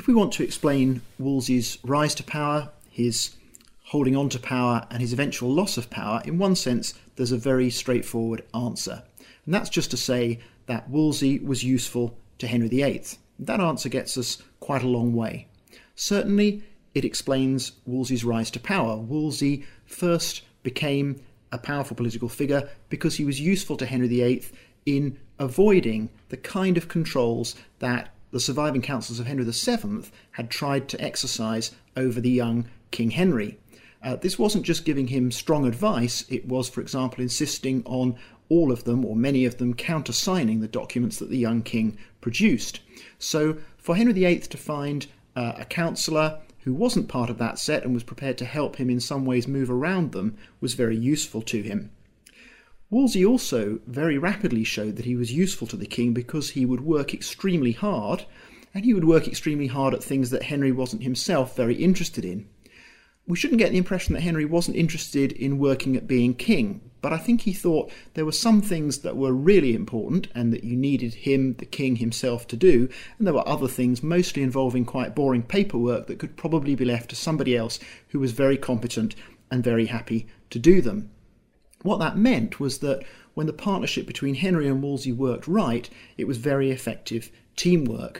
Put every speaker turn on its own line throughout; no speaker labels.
If we want to explain Wolsey's rise to power, his holding on to power and his eventual loss of power, in one sense there's a very straightforward answer. And that's just to say that Wolsey was useful to Henry VIII. That answer gets us quite a long way. Certainly it explains Wolsey's rise to power. Wolsey first became a powerful political figure because he was useful to Henry VIII in avoiding the kind of controls that the surviving councils of Henry VII had tried to exercise over the young King Henry. This wasn't just giving him strong advice, it was, for example, insisting on all of them, or many of them, countersigning the documents that the young king produced. So for Henry VIII to find a councillor who wasn't part of that set and was prepared to help him in some ways move around them was very useful to him. Wolsey also very rapidly showed that he was useful to the king because he would work extremely hard, and he would work extremely hard at things that Henry wasn't himself very interested in. We shouldn't get the impression that Henry wasn't interested in working at being king, but I think he thought there were some things that were really important and that you needed him, the king himself, to do, and there were other things, mostly involving quite boring paperwork, that could probably be left to somebody else who was very competent and very happy to do them. What that meant was that when the partnership between Henry and Wolsey worked right, it was very effective teamwork.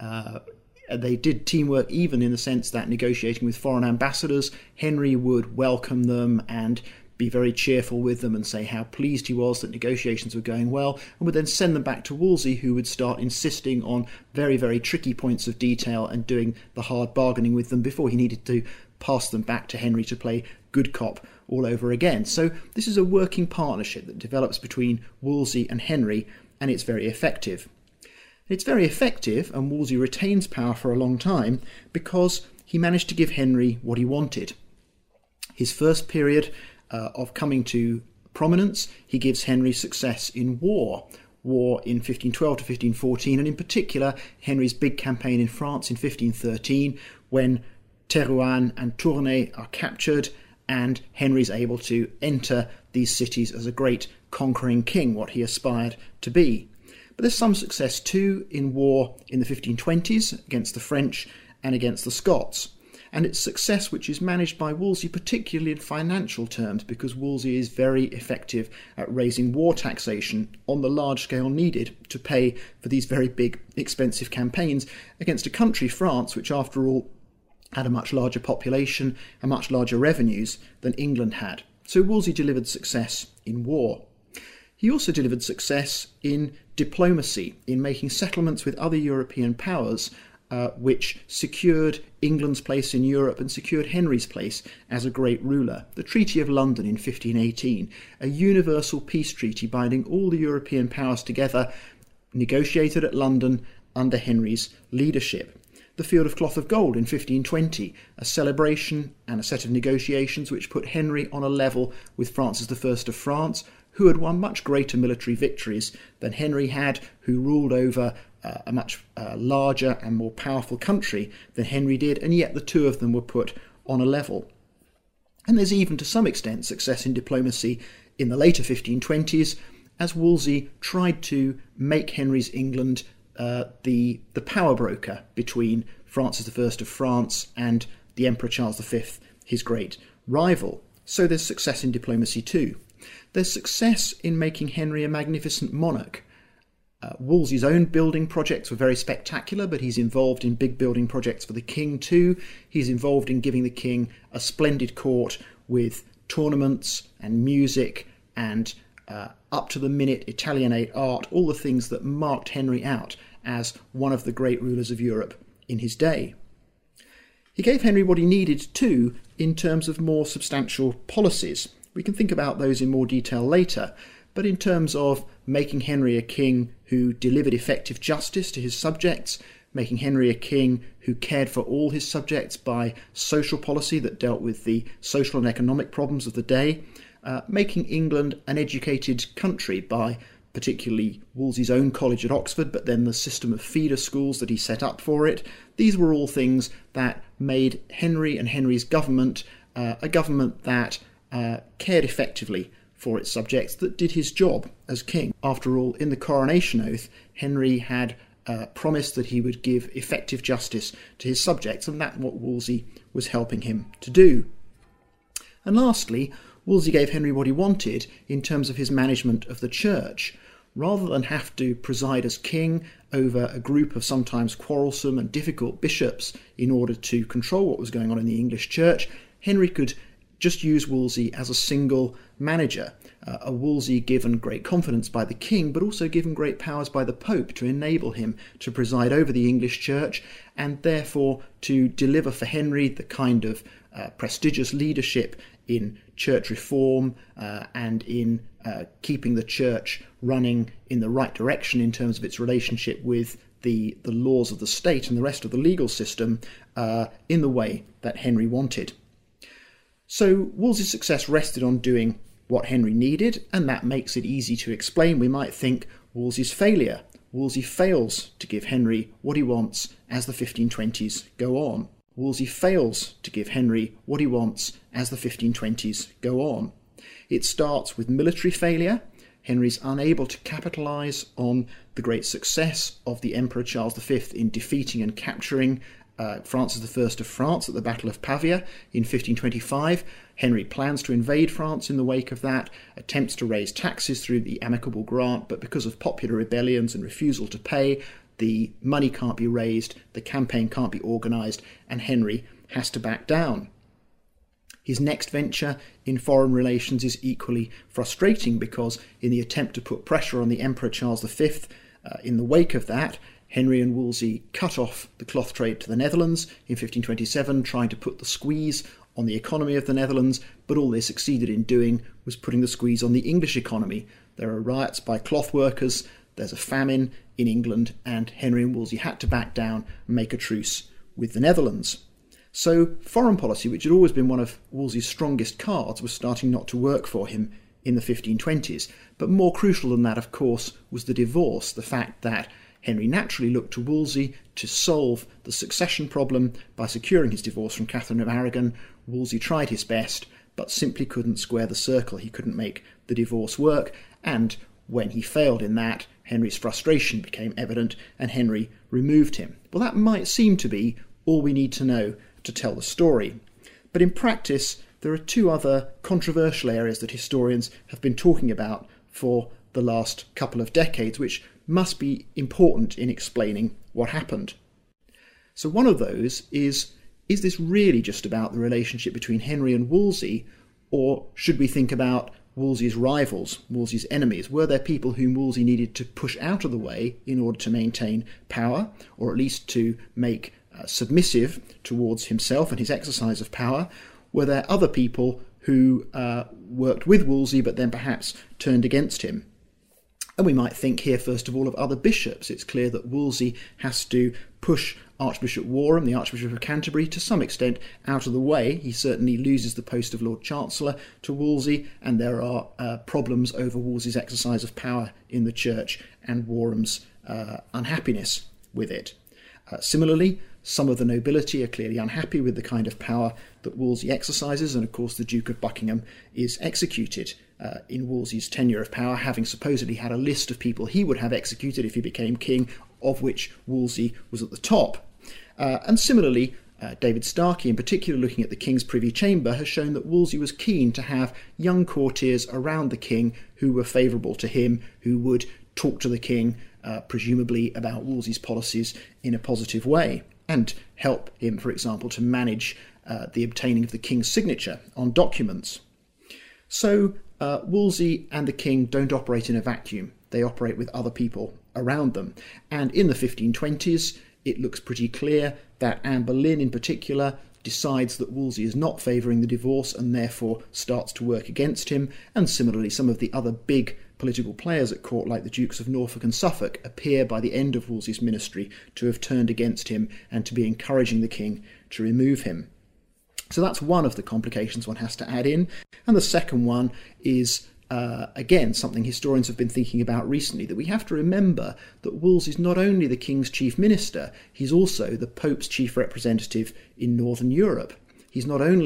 They did teamwork even in the sense that negotiating with foreign ambassadors, Henry would welcome them and be very cheerful with them and say how pleased he was that negotiations were going well, and would then send them back to Wolsey, who would start insisting on very, very tricky points of detail and doing the hard bargaining with them before he needed to pass them back to Henry to play good cop all over again. So this is a working partnership that develops between Wolsey and Henry, and it's very effective. It's very effective, and Wolsey retains power for a long time because he managed to give Henry what he wanted. His first period of coming to prominence, he gives Henry success in war in 1512 to 1514, and in particular Henry's big campaign in France in 1513, when Terouanne and Tournai are captured, and Henry's able to enter these cities as a great conquering king, what he aspired to be. But there's some success too in war in the 1520s against the French and against the Scots. And it's success which is managed by Wolsey, particularly in financial terms, because Wolsey is very effective at raising war taxation on the large scale needed to pay for these very big, expensive campaigns against a country, France, which after all had a much larger population and much larger revenues than England had. So Wolsey delivered success in war. He also delivered success in diplomacy, in making settlements with other European powers which secured England's place in Europe and secured Henry's place as a great ruler. The Treaty of London in 1518, a universal peace treaty binding all the European powers together, negotiated at London under Henry's leadership. The Field of Cloth of Gold in 1520, a celebration and a set of negotiations which put Henry on a level with Francis I of France, who had won much greater military victories than Henry had, who ruled over a much larger and more powerful country than Henry did, and yet the two of them were put on a level. And there's even to some extent success in diplomacy in the later 1520s, as Wolsey tried to make Henry's England the power broker between Francis I of France and the Emperor Charles V, his great rival. So there's success in diplomacy too. There's success in making Henry a magnificent monarch. Wolsey's own building projects were very spectacular, but he's involved in big building projects for the king too. He's involved in giving the king a splendid court with tournaments and music and up-to-the-minute Italianate art, all the things that marked Henry out as one of the great rulers of Europe in his day. He gave Henry what he needed too in terms of more substantial policies. We can think about those in more detail later, but in terms of making Henry a king who delivered effective justice to his subjects, making Henry a king who cared for all his subjects by social policy that dealt with the social and economic problems of the day, making England an educated country by particularly Wolsey's own college at Oxford, but then the system of feeder schools that he set up for it. These were all things that made Henry and Henry's government a government that cared effectively for its subjects, that did his job as king. After all, in the coronation oath, Henry had promised that he would give effective justice to his subjects, and that's what Wolsey was helping him to do. And lastly, Wolsey gave Henry what he wanted in terms of his management of the church. Rather than have to preside as king over a group of sometimes quarrelsome and difficult bishops in order to control what was going on in the English church, Henry could just use Wolsey as a single manager, a Wolsey given great confidence by the king, but also given great powers by the Pope to enable him to preside over the English church and therefore to deliver for Henry the kind of prestigious leadership in church reform and in keeping the church running in the right direction in terms of its relationship with the laws of the state and the rest of the legal system in the way that Henry wanted. So Wolsey's success rested on doing what Henry needed, and that makes it easy to explain. We might think Wolsey's failure. Wolsey fails to give Henry what he wants as the 1520s go on. Wolsey fails to give Henry what he wants as the 1520s go on. It starts with military failure. Henry's unable to capitalise on the great success of the Emperor Charles V in defeating and capturing Francis I of France at the Battle of Pavia in 1525. Henry plans to invade France in the wake of that, attempts to raise taxes through the Amicable Grant, but because of popular rebellions and refusal to pay, the money can't be raised, the campaign can't be organised, and Henry has to back down. His next venture in foreign relations is equally frustrating because in the attempt to put pressure on the Emperor Charles V, in the wake of that, Henry and Wolsey cut off the cloth trade to the Netherlands in 1527, trying to put the squeeze on the economy of the Netherlands, but all they succeeded in doing was putting the squeeze on the English economy. There are riots by cloth workers, there's a famine in England, and Henry and Wolsey had to back down and make a truce with the Netherlands. So foreign policy, which had always been one of Wolsey's strongest cards, was starting not to work for him in the 1520s. But more crucial than that, of course, was the divorce, the fact that Henry naturally looked to Wolsey to solve the succession problem by securing his divorce from Catherine of Aragon. Wolsey tried his best, but simply couldn't square the circle. He couldn't make the divorce work, and when he failed in that, Henry's frustration became evident, and Henry removed him. Well, that might seem to be all we need to know to tell the story. But in practice, there are two other controversial areas that historians have been talking about for the last couple of decades, which must be important in explaining what happened. So one of those is this really just about the relationship between Henry and Wolsey, or should we think about Wolsey's rivals, Wolsey's enemies? Were there people whom Wolsey needed to push out of the way in order to maintain power, or at least to make submissive towards himself and his exercise of power? Were there other people who worked with Wolsey but then perhaps turned against him? And we might think here, first of all, of other bishops. It's clear that Wolsey has to push Archbishop Warham, the Archbishop of Canterbury, to some extent out of the way. He certainly loses the post of Lord Chancellor to Wolsey, and there are problems over Wolsey's exercise of power in the church and Warham's unhappiness with it. Similarly, some of the nobility are clearly unhappy with the kind of power that Wolsey exercises, and of course the Duke of Buckingham is executed in Wolsey's tenure of power, having supposedly had a list of people he would have executed if he became king, of which Wolsey was at the top. And similarly, David Starkey, in particular looking at the King's Privy Chamber, has shown that Wolsey was keen to have young courtiers around the king who were favourable to him, who would talk to the king, presumably about Wolsey's policies in a positive way, and help him, for example, to manage the obtaining of the king's signature on documents. So Wolsey and the king don't operate in a vacuum. They operate with other people around them. And in the 1520s, it looks pretty clear that Anne Boleyn in particular decides that Wolsey is not favouring the divorce and therefore starts to work against him. And similarly, some of the other big political players at court, like the Dukes of Norfolk and Suffolk, appear by the end of Wolsey's ministry to have turned against him and to be encouraging the king to remove him. So that's one of the complications one has to add in. And the second one is, again, something historians have been thinking about recently, that we have to remember that Wolsey's not only the king's chief minister, he's also the Pope's chief representative in Northern Europe. He's not only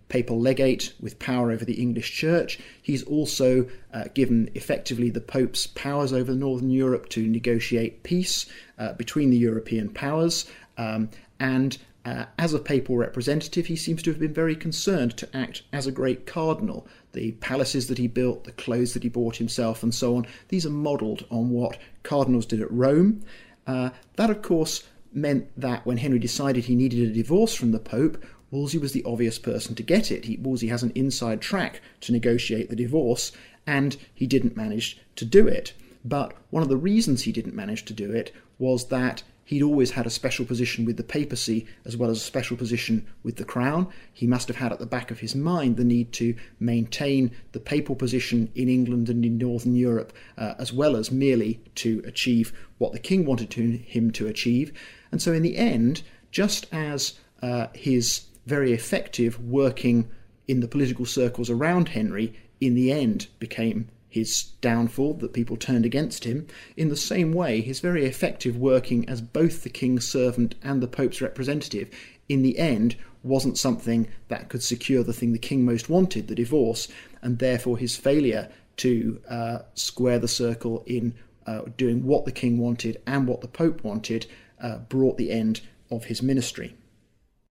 papal legate with power over the English Church. He's also given effectively the Pope's powers over Northern Europe to negotiate peace between the European powers. As a papal representative, he seems to have been very concerned to act as a great cardinal. The palaces that he built, the clothes that he bought himself, and so on, these are modelled on what cardinals did at Rome. That, of course, meant that when Henry decided he needed a divorce from the Pope, Wolsey was the obvious person to get it. Wolsey has an inside track to negotiate the divorce, and he didn't manage to do it. But one of the reasons he didn't manage to do it was that he'd always had a special position with the papacy as well as a special position with the crown. He must have had at the back of his mind the need to maintain the papal position in England and in Northern Europe, as well as merely to achieve what the king wanted him to achieve. And so in the end, just as his very effective working in the political circles around Henry in the end became his downfall, that people turned against him, in the same way his very effective working as both the king's servant and the Pope's representative in the end wasn't something that could secure the thing the king most wanted, the divorce, and therefore his failure to square the circle in doing what the king wanted and what the Pope wanted brought the end of his ministry.